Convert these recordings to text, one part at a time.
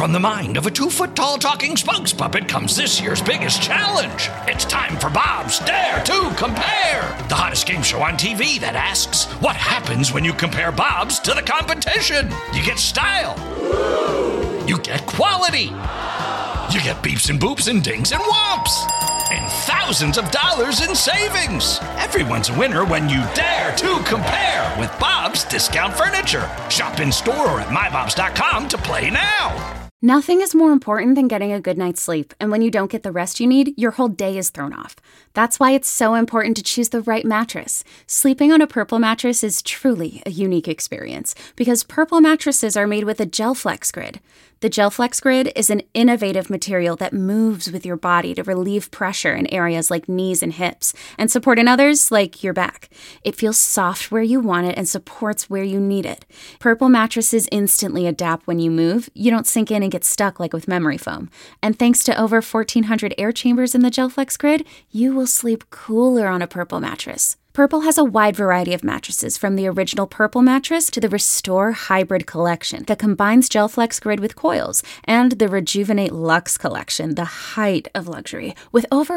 From the mind of a 2-foot-tall talking spokes puppet comes this year's biggest challenge. It's time for Bob's Dare to Compare, the hottest game show on TV that asks, what happens when you compare Bobs to the competition? You get style. You get quality. You get beeps and boops and dings and whomps. And thousands of dollars in savings. Everyone's a winner when you dare to compare with Bob's Discount Furniture. Shop in store or at mybobs.com to play now. Nothing is more important than getting a good night's sleep, and when you don't get the rest you need, your whole day is thrown off. That's why it's so important to choose the right mattress. Sleeping on a Purple mattress is truly a unique experience, because Purple mattresses are made with a GelFlex Grid. The GelFlex Grid is an innovative material that moves with your body to relieve pressure in areas like knees and hips, and support in others like your back. It feels soft where you want it and supports where you need it. Purple mattresses instantly adapt when you move. You don't sink in and get stuck like with memory foam. And thanks to over 1,400 air chambers in the GelFlex Grid, you will sleep cooler on a Purple mattress. Purple has a wide variety of mattresses, from the original Purple mattress to the Restore Hybrid collection that combines GelFlex Grid with coils, and the Rejuvenate Luxe collection, the height of luxury, with over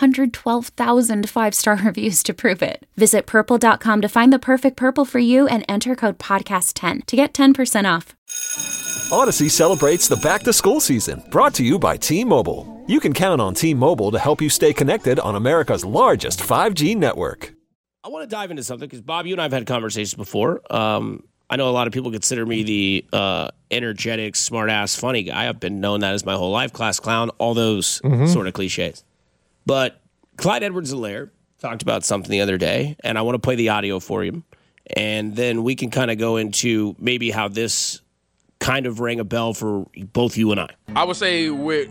112,000 five-star reviews to prove it. Visit Purple.com to find the perfect Purple for you and enter code PODCAST10 to get 10% off. Odyssey celebrates the back-to-school season, brought to you by T-Mobile. You can count on T-Mobile to help you stay connected on America's largest 5G network. I want to dive into something because, Bob, you and I have had conversations before. I know a lot of people consider me the energetic, smart-ass, funny guy. I've been known that as my whole life, class clown, all those sort of cliches. But Clyde Edwards-Helaire talked about something the other day, and I want to play the audio for him. And then we can kind of go into maybe how this kind of rang a bell for both you and I. I would say with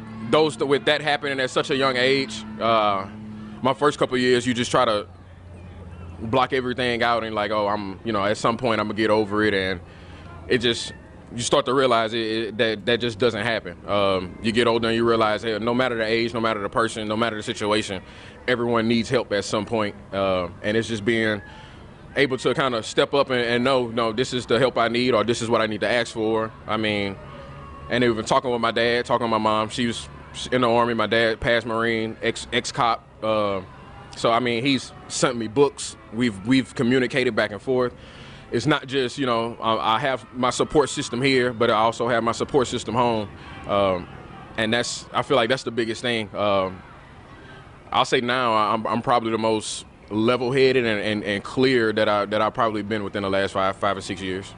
that happening at such a young age, my first couple of years, you just try to block everything out and at some point I'm gonna get over it, and you start to realize that just doesn't happen. You get older and you realize, hey, no matter the age, no matter the person, no matter the situation, everyone needs help at some point, and it's just being able to kind of step up and know, no, this is the help I need, or this is what I need to ask for. I mean, and even talking with my dad, talking with my mom. She was in the Army. My dad, past Marine, ex-cop. So, I mean, he's sent me books. We've communicated back and forth. It's not just, I have my support system here, but I also have my support system home. And I feel like that's the biggest thing. I'll say now I'm probably the most level-headed and clear that I've probably been within the last five or 6 years.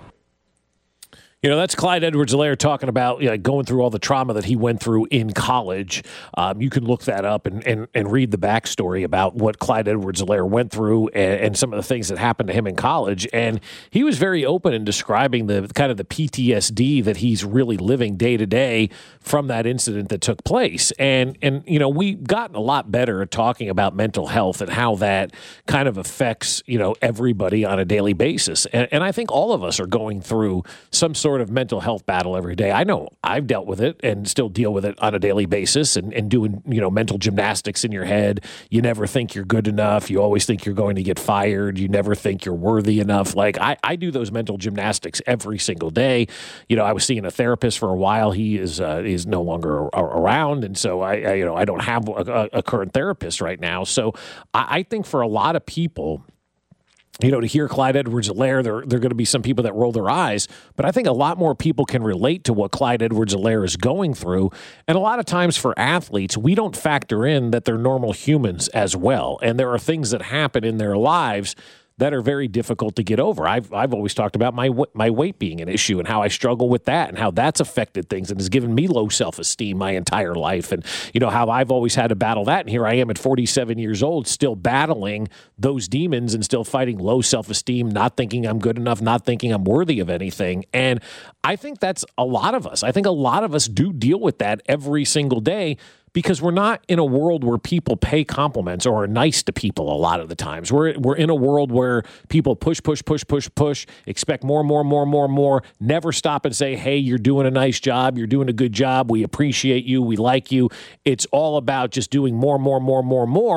That's Clyde Edwards-Helaire talking about going through all the trauma that he went through in college. You can look that up and read the backstory about what Clyde Edwards-Helaire went through and some of the things that happened to him in college. And he was very open in describing the kind of the PTSD that he's really living day to day from that incident that took place. And we've gotten a lot better at talking about mental health and how that kind of affects, everybody on a daily basis. And I think all of us are going through some sort of mental health battle every day. I know I've dealt with it and still deal with it on a daily basis and doing, mental gymnastics in your head. You never think you're good enough. You always think you're going to get fired. You never think you're worthy enough. Like I do those mental gymnastics every single day. I was seeing a therapist for a while. He is no longer around. And so I don't have a current therapist right now. So I think for a lot of people, to hear Clyde Edwards-Helaire, there are going to be some people that roll their eyes, but I think a lot more people can relate to what Clyde Edwards-Helaire is going through. And a lot of times for athletes, we don't factor in that they're normal humans as well. And there are things that happen in their lives that are very difficult to get over. I've always talked about my weight being an issue and how I struggle with that and how that's affected things and has given me low self-esteem my entire life, and how I've always had to battle that. And here I am at 47 years old still battling those demons and still fighting low self-esteem, not thinking I'm good enough, not thinking I'm worthy of anything. And I think that's a lot of us. I think a lot of us do deal with that every single day, because we're not in a world where people pay compliments or are nice to people a lot of the times. We're in a world where people push, expect more, never stop and say, hey, you're doing a nice job, you're doing a good job, we appreciate you, we like you. It's all about just doing more.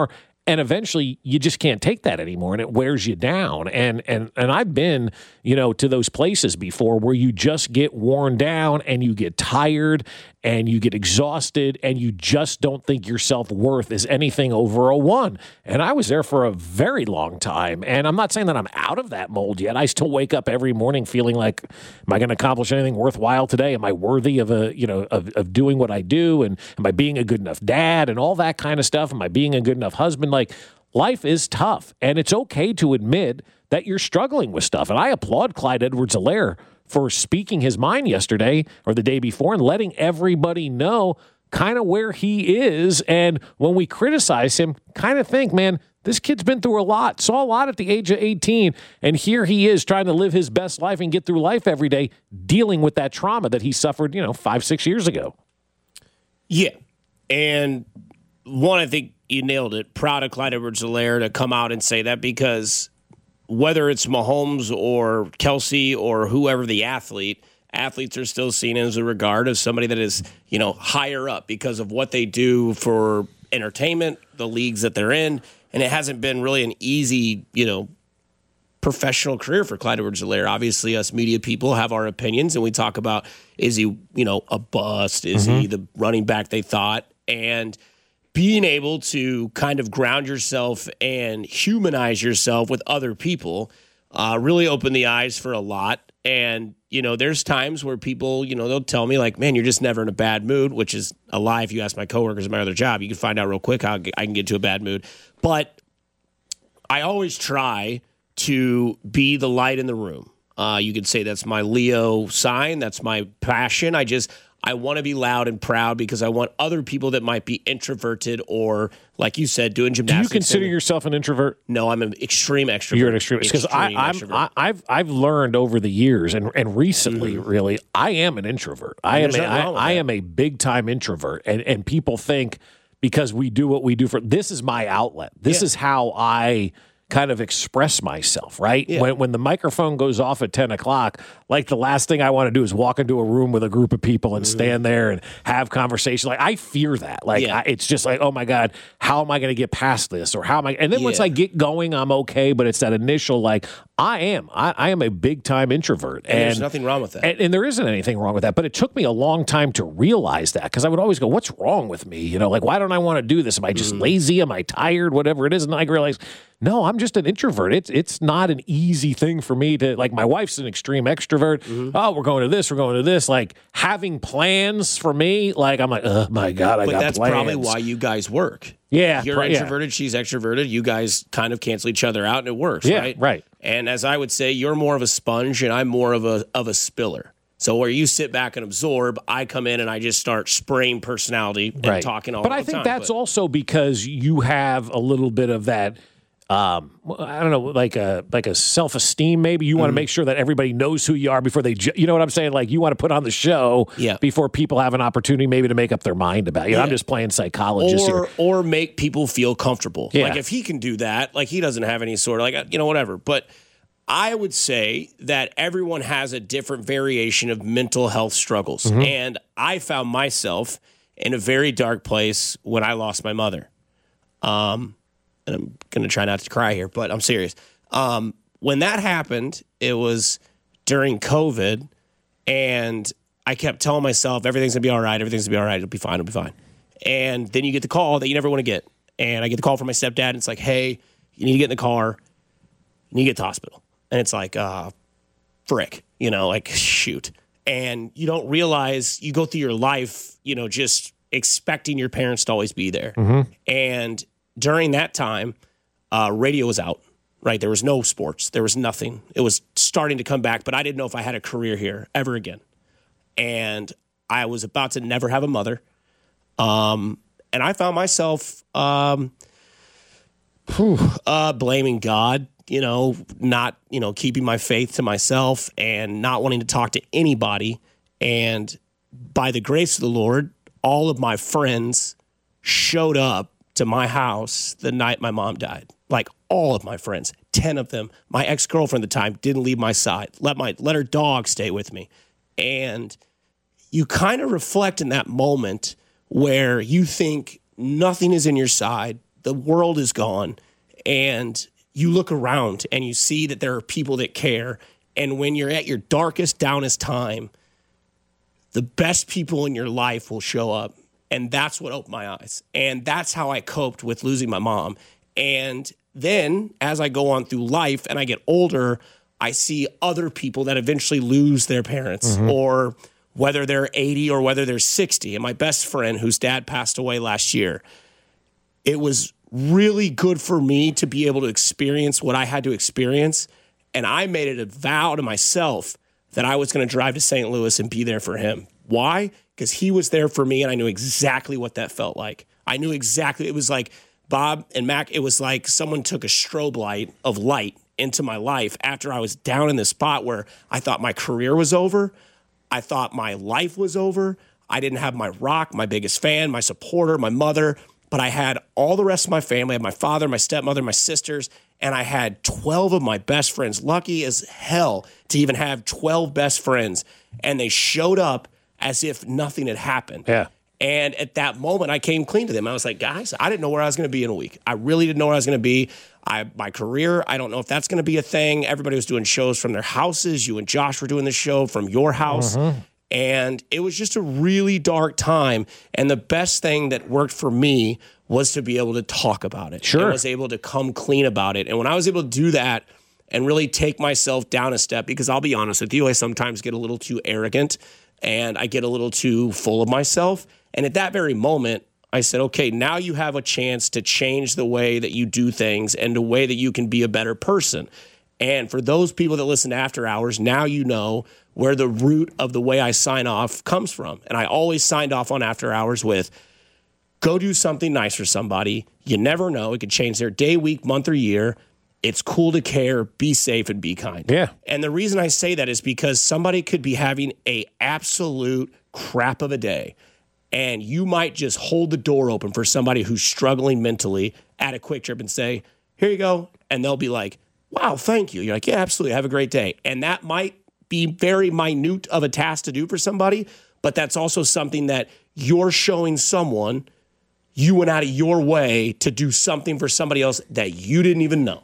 And eventually you just can't take that anymore, and it wears you down. And I've been, to those places before where you just get worn down and you get tired and you get exhausted and you just don't think your self-worth is anything over a 1. And I was there for a very long time. And I'm not saying that I'm out of that mold yet. I still wake up every morning feeling like, am I going to accomplish anything worthwhile today? Am I worthy of of doing what I do? And am I being a good enough dad and all that kind of stuff? Am I being a good enough husband? Like, life is tough, and it's okay to admit that you're struggling with stuff. And I applaud Clyde Edwards-Helaire for speaking his mind yesterday or the day before and letting everybody know kind of where he is. And when we criticize him, kind of think, man, this kid's been through a lot, saw a lot at the age of 18, and here he is trying to live his best life and get through life every day, dealing with that trauma that he suffered, 5-6 years ago. Yeah. And one, I think you nailed it. Proud of Clyde Edwards-Helaire to come out and say that, because whether it's Mahomes or Kelsey or whoever the athletes are still seen as a regard of somebody that is, higher up because of what they do for entertainment, the leagues that they're in. And it hasn't been really an easy, professional career for Clyde Edwards-Helaire. Obviously, us media people have our opinions, and we talk about, is he, a bust? Is he the running back they thought? And being able to kind of ground yourself and humanize yourself with other people really opened the eyes for a lot. And, there's times where people, they'll tell me like, man, you're just never in a bad mood, which is a lie. If you ask my coworkers at my other job, you can find out real quick how I can get to a bad mood. But I always try to be the light in the room. You could say that's my Leo sign. That's my passion. I want to be loud and proud because I want other people that might be introverted or, like you said, doing gymnastics. Do you consider yourself an introvert? No, I'm an extreme extrovert. You're an extreme, because I've learned over the years and recently, really, I am an introvert. I am a big time introvert, and people think because we do what we do this is my outlet. This is how I kind of express myself, right? Yeah. When the microphone goes off at 10 o'clock, like the last thing I want to do is walk into a room with a group of people and stand there and have conversation. Like, I fear that. Like, it's just like, oh my God, how am I going to get past this? Or how am I? And then once I get going, I'm okay. But it's that initial, like, I am a big time introvert. And there's nothing wrong with that. And there isn't anything wrong with that. But it took me a long time to realize that, because I would always go, what's wrong with me? Like, why don't I want to do this? Am I just lazy? Am I tired? Whatever it is. And I realized, no, I'm just an introvert. It's not an easy thing for me to, like, my wife's an extreme extrovert. Oh, we're going to this, we're going to this. Like, having plans for me, like, I'm like, oh my God, I got plans. But that's probably why you guys work. Yeah. You're introverted, she's extroverted. You guys kind of cancel each other out, and it works, right? Right. And as I would say, you're more of a sponge, and I'm more of a spiller. So where you sit back and absorb, I come in and I just start spraying personality and talking all the time. But I think that's also because you have a little bit of that, I don't know, like a self-esteem maybe. You want to make sure that everybody knows who you are before they, you know what I'm saying? Like, you want to put on the show before people have an opportunity maybe to make up their mind about you. I'm just playing psychologist here. Or make people feel comfortable. Yeah. Like, if he can do that, like, he doesn't have any sort of, like, whatever. But I would say that everyone has a different variation of mental health struggles. And I found myself in a very dark place when I lost my mother. And I'm going to try not to cry here, but I'm serious. When that happened, it was during COVID, and I kept telling myself, everything's going to be all right, everything's going to be all right, it'll be fine, it'll be fine. And then you get the call that you never want to get. And I get the call from my stepdad, and it's like, hey, you need to get in the car, you need to get to the hospital. And it's like, frick, like, shoot. And you don't realize, you go through your life, just expecting your parents to always be there. And during that time, radio was out, right? There was no sports. There was nothing. It was starting to come back, but I didn't know if I had a career here ever again. And I was about to never have a mother. And I found myself blaming God, not, keeping my faith to myself and not wanting to talk to anybody. And by the grace of the Lord, all of my friends showed up to my house the night my mom died. Like, all of my friends, 10 of them. My ex-girlfriend at the time didn't leave my side. Let her dog stay with me. And you kind of reflect in that moment where you think nothing is in your side. the world is gone, and you look around and you see that there are people that care. And when you're at your darkest, downest time, the best people in your life will show up. And that's what opened my eyes. And that's how I coped with losing my mom. And then as I go on through life and I get older, I see other people that eventually lose their parents, or whether they're 80 or whether they're 60. And my best friend, whose dad passed away last year, it was really good for me to be able to experience what I had to experience. And I made it a vow to myself that I was going to drive to St. Louis and be there for him. Why? Because he was there for me, and I knew exactly what that felt like. I knew exactly. It was like Bob and Mac, it was like someone took a strobe light of light into my life after I was down in this spot where I thought my career was over. I thought my life was over. I didn't have my rock, my biggest fan, my supporter, my mother. But I had all the rest of my family. I had my father, my stepmother, my sisters, and I had 12 of my best friends. Lucky as hell to even have 12 best friends. And they showed up as if nothing had happened. Yeah. And at that moment, I came clean to them. I was like, guys, I didn't know where I was going to be in a week. I really didn't know where I was going to be. My career, I don't know if that's going to be a thing. Everybody was doing shows from their houses. You and Josh were doing the show from your house. And it was just a really dark time. And the best thing that worked for me was to be able to talk about it. Sure. I was able to come clean about it. And when I was able to do that and really take myself down a step, because I'll be honest with you, I sometimes get a little too arrogant and I get a little too full of myself. And at that very moment, I said, okay, now you have a chance to change the way that you do things and the way that you can be a better person. And for those people that listen to After Hours, now you know where the root of the way I sign off comes from. And I always signed off on After Hours with, go do something nice for somebody. You never know. It could change their day, week, month, or year. It's cool to care, be safe, and be kind. Yeah. And the reason I say that is because somebody could be having a absolute crap of a day, and you might just hold the door open for somebody who's struggling mentally at a Quick Trip and say, here you go. And they'll be like, wow, thank you. You're like, yeah, absolutely. Have a great day. And that might be very minute of a task to do for somebody, but that's also something that you're showing someone you went out of your way to do something for somebody else that you didn't even know.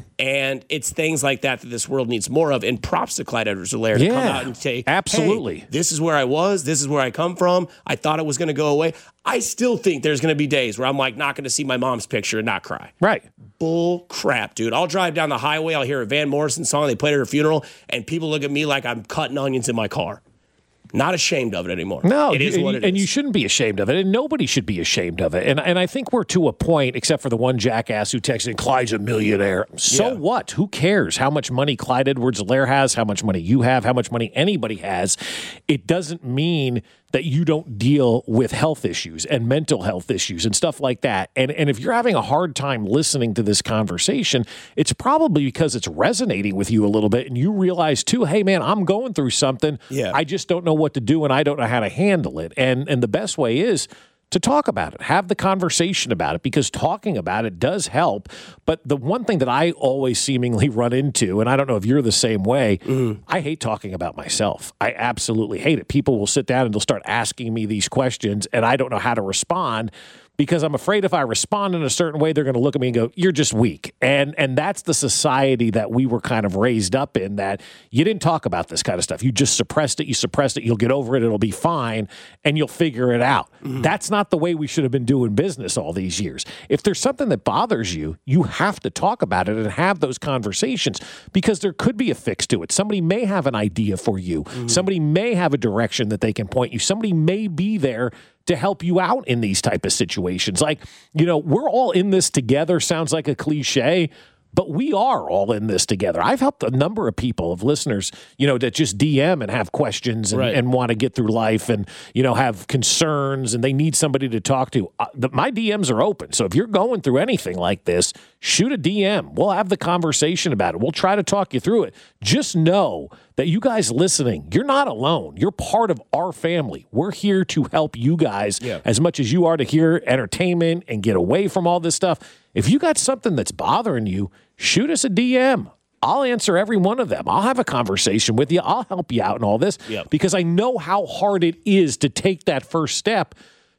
And it's things like that that this world needs more of. And props to Clyde Edwards-Helaire to come out and say, absolutely. Hey, this is where I was. This is where I come from. I thought it was going to go away. I still think there's going to be days where I'm like not going to see my mom's picture and not cry. Right. Bull crap, dude. I'll drive down the highway. I'll hear a Van Morrison song they played at her funeral, and people look at me like I'm cutting onions in my car. Not ashamed of it anymore. No, it is what it is. And you shouldn't be ashamed of it, and nobody should be ashamed of it. And I think we're to a point, except for the one jackass who texted, Clyde's a millionaire. So what? Who cares how much money Clyde Edwards-Helaire has, how much money you have, how much money anybody has? It doesn't mean that you don't deal with health issues and mental health issues and stuff like that. And if you're having a hard time listening to this conversation, it's probably because it's resonating with you a little bit, and you realize too, hey man, I'm going through something. Yeah. I just don't know what to do, and I don't know how to handle it. And the best way is to talk about it, have the conversation about it, because talking about it does help. But the one thing that I always seemingly run into, and I don't know if you're the same way, I hate talking about myself. I absolutely hate it. People will sit down and they'll start asking me these questions, and I don't know how to respond, because I'm afraid if I respond in a certain way, they're going to look at me and go, you're just weak. And that's the society that we were kind of raised up in, that you didn't talk about this kind of stuff. You just suppressed it. You suppressed it. You'll get over it. It'll be fine, and you'll figure it out. That's not the way we should have been doing business all these years. If there's something that bothers you, you have to talk about it and have those conversations, because there could be a fix to it. Somebody may have an idea for you. Somebody may have a direction that they can point you. Somebody may be there to help you out in these type of situations. Like, we're all in this together. Sounds like a cliche, but we are all in this together. I've helped a number of people, of listeners, that just DM and have questions and want to get through life and, have concerns and they need somebody to talk to. My DMs are open. So if you're going through anything like this, shoot a DM. We'll have the conversation about it. We'll try to talk you through it. Just know that you guys listening, you're not alone. You're part of our family. We're here to help you guys as much as you are to hear entertainment and get away from all this stuff. If you got something that's bothering you, shoot us a DM. I'll answer every one of them. I'll have a conversation with you. I'll help you out in all this because I know how hard it is to take that first step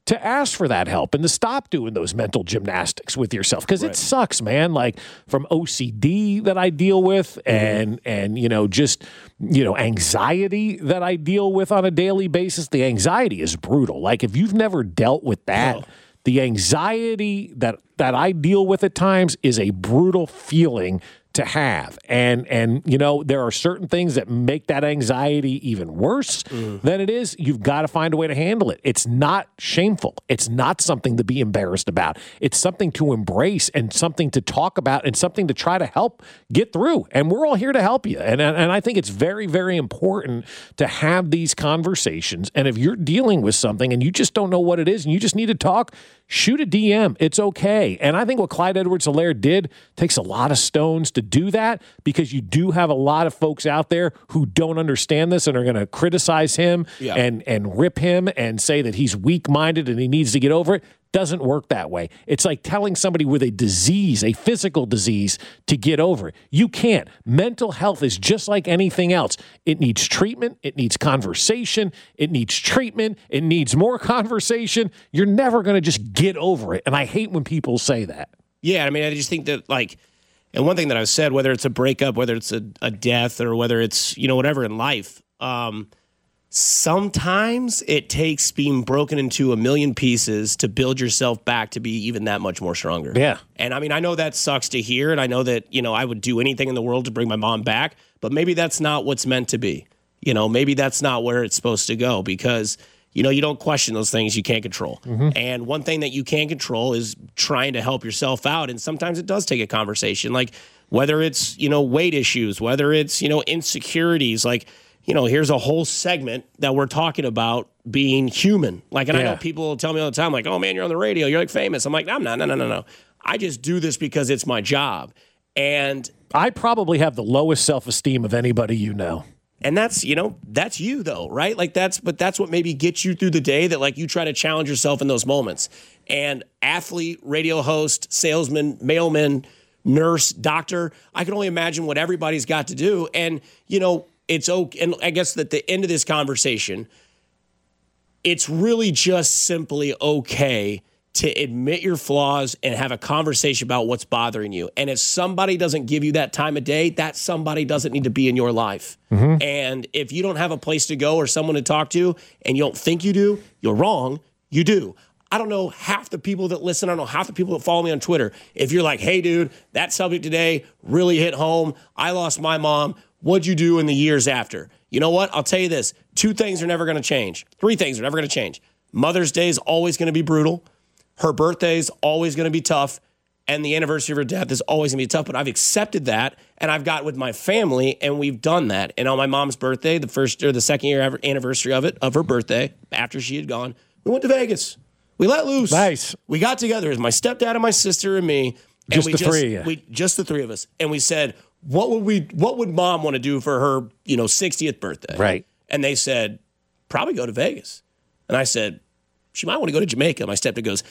to ask for that help and to stop doing those mental gymnastics with yourself, because it sucks, man. Like from OCD that I deal with and just anxiety that I deal with on a daily basis. The anxiety is brutal. Like if you've never dealt with that, the anxiety that I deal with at times is a brutal feeling to have. And there are certain things that make that anxiety even worse than it is. You've got to find a way to handle it. It's not shameful. It's not something to be embarrassed about. It's something to embrace and something to talk about and something to try to help get through. And we're all here to help you. And I think it's very, very important to have these conversations. And if you're dealing with something and you just don't know what it is and you just need to talk, shoot a DM. It's okay. And I think what Clyde Edwards-Helaire did takes a lot of stones to do that, because you do have a lot of folks out there who don't understand this and are going to criticize him and rip him and say that he's weak-minded and he needs to get over it. Doesn't work that way. It's like telling somebody with a disease, a physical disease, to get over it. You can't. Mental health is just like anything else. It needs treatment. It needs conversation. It needs treatment. It needs more conversation. You're never going to just get over it. And I hate when people say that. Yeah, I mean, I just think that, like, and one thing that I've said, whether it's a breakup, whether it's a death, or whether it's, whatever in life, sometimes it takes being broken into a million pieces to build yourself back to be even that much more stronger. Yeah. And I mean, I know that sucks to hear, and I know that, I would do anything in the world to bring my mom back, but maybe that's not what's meant to be. Maybe that's not where it's supposed to go, because, you don't question those things you can't control. And one thing that you can control is trying to help yourself out. And sometimes it does take a conversation, like whether it's, weight issues, whether it's, insecurities, like, here's a whole segment that we're talking about being human. Like, and I know people tell me all the time, like, oh man, you're on the radio, you're like famous. I'm like, no. I just do this because it's my job. And I probably have the lowest self-esteem of anybody you know. And that's, that's you though, right? Like that's what maybe gets you through the day, that like you try to challenge yourself in those moments. And athlete, radio host, salesman, mailman, nurse, doctor, I can only imagine what everybody's got to do. And, it's okay. And I guess at the end of this conversation, it's really just simply okay to admit your flaws and have a conversation about what's bothering you. And if somebody doesn't give you that time of day, that somebody doesn't need to be in your life. And if you don't have a place to go or someone to talk to and you don't think you do, you're wrong. You do. I don't know half the people that listen. I don't know half the people that follow me on Twitter. If you're like, hey, dude, that subject today really hit home. I lost my mom. What'd you do in the years after? You know what? I'll tell you this. 2 things are never going to change. 3 things are never going to change. Mother's Day is always going to be brutal. Her birthday is always going to be tough. And the anniversary of her death is always going to be tough. But I've accepted that, and I've got with my family, and we've done that. And on my mom's birthday, the first or the second year anniversary of her birthday, after she had gone, we went to Vegas. We let loose. Nice. We got together as my stepdad and my sister and me. And just the three. Just the three of us. And we said, what would mom want to do for her, 60th birthday? Right. And they said, probably go to Vegas. And I said, she might want to go to Jamaica. My stepdad goes,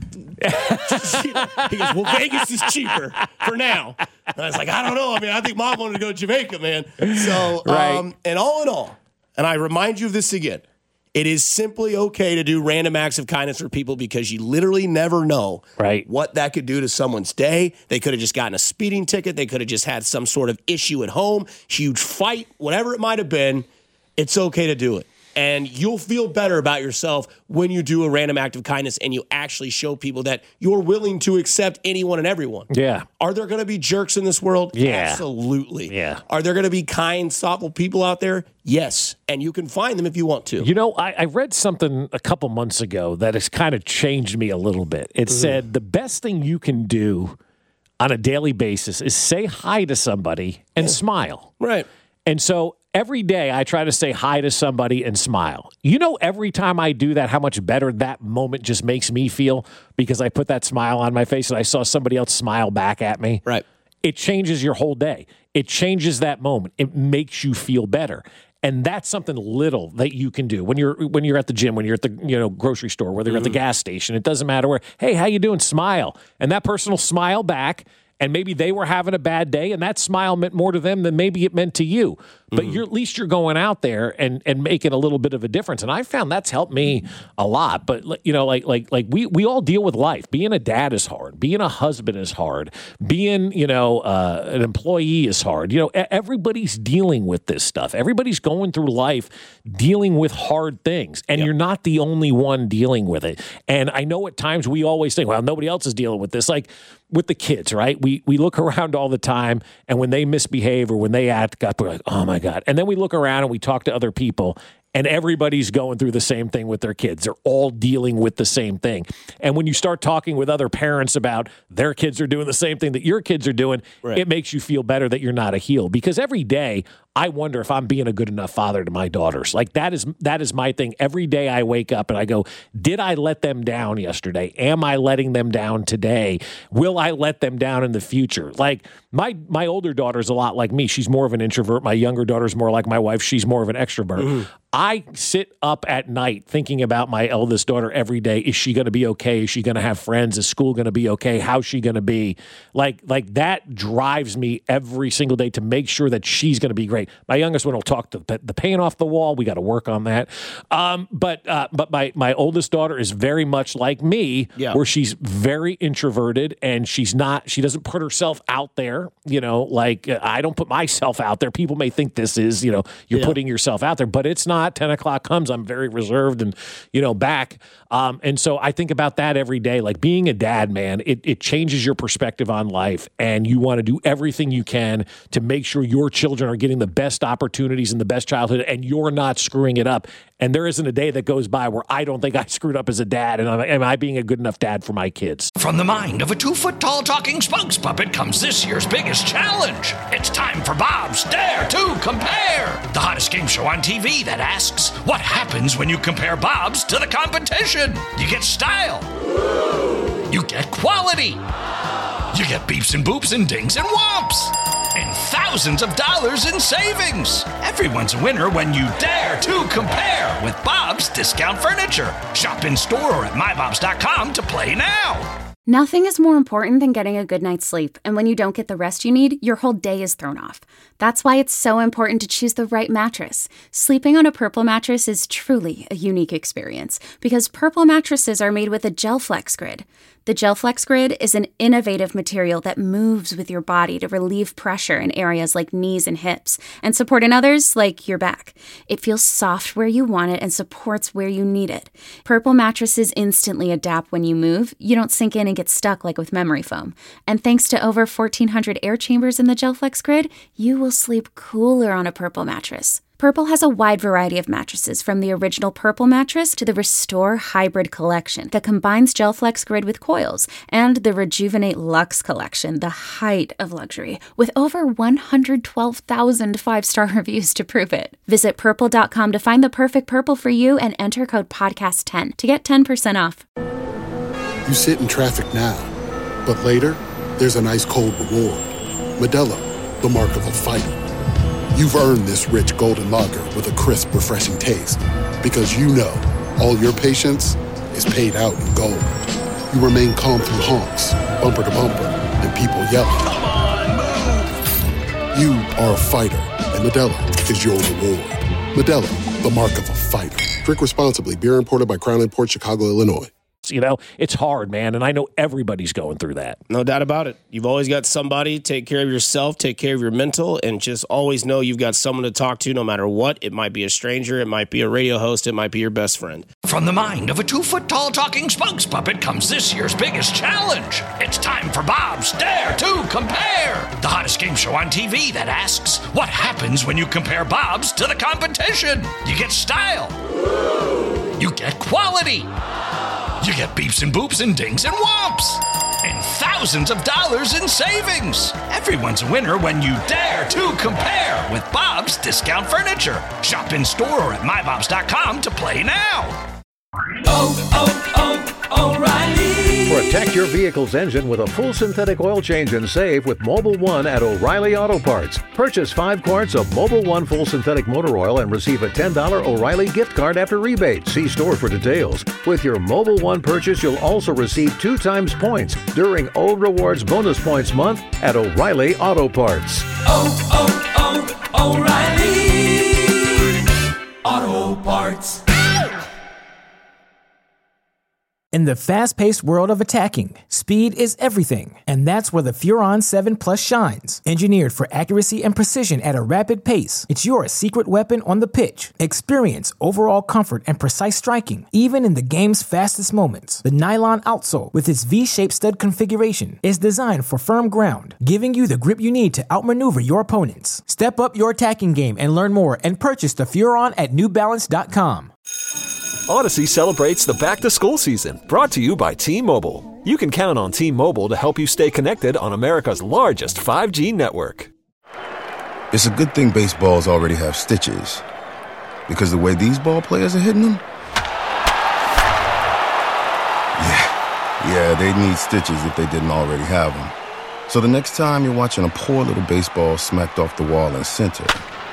he goes, well, Vegas is cheaper for now. And I was like, I don't know. I mean, I think mom wanted to go to Jamaica, man. So, and all in all, and I remind you of this again, it is simply okay to do random acts of kindness for people, because you literally never know what that could do to someone's day. They could have just gotten a speeding ticket. They could have just had some sort of issue at home, huge fight, whatever it might have been. It's okay to do it. And you'll feel better about yourself when you do a random act of kindness and you actually show people that you're willing to accept anyone and everyone. Yeah. Are there going to be jerks in this world? Yeah. Absolutely. Yeah. Are there going to be kind, thoughtful people out there? Yes. And you can find them if you want to. I read something a couple months ago that has kind of changed me a little bit. It said the best thing you can do on a daily basis is say hi to somebody and smile. Right. And so every day I try to say hi to somebody and smile. Every time I do that, how much better that moment just makes me feel, because I put that smile on my face and I saw somebody else smile back at me. Right. It changes your whole day. It changes that moment. It makes you feel better. And that's something little that you can do when you're at the gym, when you're at the grocery store, whether you're at the gas station. It doesn't matter where. Hey, how you doing? Smile. And that person will smile back. And maybe they were having a bad day, and that smile meant more to them than maybe it meant to you. but at least you're going out there and making a little bit of a difference. And I found that's helped me a lot. But we all deal with life. Being a dad is hard. Being a husband is hard. Being an employee is hard. Everybody's dealing with this stuff. Everybody's going through life dealing with hard things, and you're not the only one dealing with it. And I know at times we always think, well, nobody else is dealing with this. Like with the kids, right? We look around all the time, and when they misbehave or when they act up, we're like, oh my God. And then we look around and we talk to other people, and everybody's going through the same thing with their kids. They're all dealing with the same thing. And when you start talking with other parents about their kids are doing the same thing that your kids are doing, it makes you feel better that you're not a heel. Because every day, I wonder if I'm being a good enough father to my daughters. Like that is my thing. Every day I wake up and I go, did I let them down yesterday? Am I letting them down today? Will I let them down in the future? Like my older daughter's a lot like me. She's more of an introvert. My younger daughter's more like my wife. She's more of an extrovert. Mm-hmm. I sit up at night thinking about my eldest daughter every day. Is she going to be okay? Is she going to have friends? Is school going to be okay? How's she going to be? Like that drives me every single day to make sure that she's going to be great. My youngest one will talk to the paint off the wall. We got to work on that. But my oldest daughter is very much like me, where she's very introverted and she doesn't put herself out there. I don't put myself out there. People may think this is, you're putting yourself out there, but it's not. 10 o'clock comes, I'm very reserved and, back. And so I think about that every day. Like being a dad, man, it changes your perspective on life, and you want to do everything you can to make sure your children are getting the best opportunities and the best childhood, and you're not screwing it up. And there isn't a day that goes by where I don't think I screwed up as a dad, and am I being a good enough dad for my kids? From the mind of a 2-foot-tall talking spokes puppet comes this year's biggest challenge. It's time for Bob's Dare to Compare, the hottest game show on TV that asks, what happens when you compare Bob's to the competition? You get style. You get quality. You get beeps and boops and dings and whomps. And thousands of dollars in savings. Everyone's a winner when you dare to compare with Bob's Discount Furniture. Shop in store or at mybobs.com to play now. Nothing is more important than getting a good night's sleep, and when you don't get the rest you need, your whole day is thrown off. That's why it's so important to choose the right mattress. Sleeping on a Purple mattress is truly a unique experience, because Purple mattresses are made with a GelFlex Grid. The GelFlex Grid is an innovative material that moves with your body to relieve pressure in areas like knees and hips, and support in others like your back. It feels soft where you want it and supports where you need it. Purple mattresses instantly adapt when you move. You don't sink in and get stuck like with memory foam. And thanks to over 1,400 air chambers in the GelFlex Grid, you will sleep cooler on a Purple mattress. Purple has a wide variety of mattresses, from the original Purple mattress to the Restore Hybrid collection that combines GelFlex Grid with coils, and the Rejuvenate Luxe collection, the height of luxury, with over 112,000 5-star reviews to prove it. Visit Purple.com to find the perfect Purple for you and enter code podcast10 to get 10% off. You sit in traffic now, but later, there's an ice cold reward. Modelo, the mark of a fighter. You've earned this rich golden lager with a crisp, refreshing taste. Because you know all your patience is paid out in gold. You remain calm through honks, bumper to bumper, and people yelling. Come on, move! You are a fighter, and Modelo is your reward. Modelo, the mark of a fighter. Drink responsibly. Beer imported by Crown Imports, Chicago, Illinois. It's hard, man, and I know everybody's going through that. No doubt about it. You've always got somebody. Take care of yourself, take care of your mental, and just always know you've got someone to talk to no matter what. It might be a stranger, it might be a radio host, it might be your best friend. From the mind of a 2-foot-tall talking spokes puppet comes this year's biggest challenge. It's time for Bob's Dare to Compare, the hottest game show on TV that asks, what happens when you compare Bob's to the competition? You get style. You get quality. You get beeps and boops and dings and whomps. And thousands of dollars in savings. Everyone's a winner when you dare to compare with Bob's Discount Furniture. Shop in store or at mybobs.com to play now. O'Reilly. Protect your vehicle's engine with a full synthetic oil change and save with Mobil 1 at O'Reilly Auto Parts. Purchase 5 quarts of Mobil 1 full synthetic motor oil and receive a $10 O'Reilly gift card after rebate. See store for details. With your Mobil 1 purchase, you'll also receive 2 times points during O Rewards Bonus Points Month at O'Reilly Auto Parts. O'Reilly Parts. In the fast-paced world of attacking, speed is everything, and that's where the Furon 7 Plus shines. Engineered for accuracy and precision at a rapid pace, it's your secret weapon on the pitch. Experience overall comfort and precise striking, even in the game's fastest moments. The nylon outsole, with its V-shaped stud configuration, is designed for firm ground, giving you the grip you need to outmaneuver your opponents. Step up your attacking game and learn more and purchase the Furon at NewBalance.com. Odyssey celebrates the back-to-school season, brought to you by T-Mobile. You can count on T-Mobile to help you stay connected on America's largest 5G network. It's a good thing baseballs already have stitches, because the way these ball players are hitting them, yeah, they need stitches if they didn't already have them. So the next time you're watching a poor little baseball smacked off the wall in center,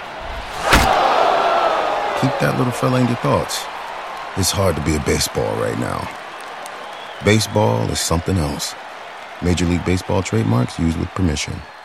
keep that little fella in your thoughts. It's hard to be a baseball right now. Baseball is something else. Major League Baseball trademarks used with permission.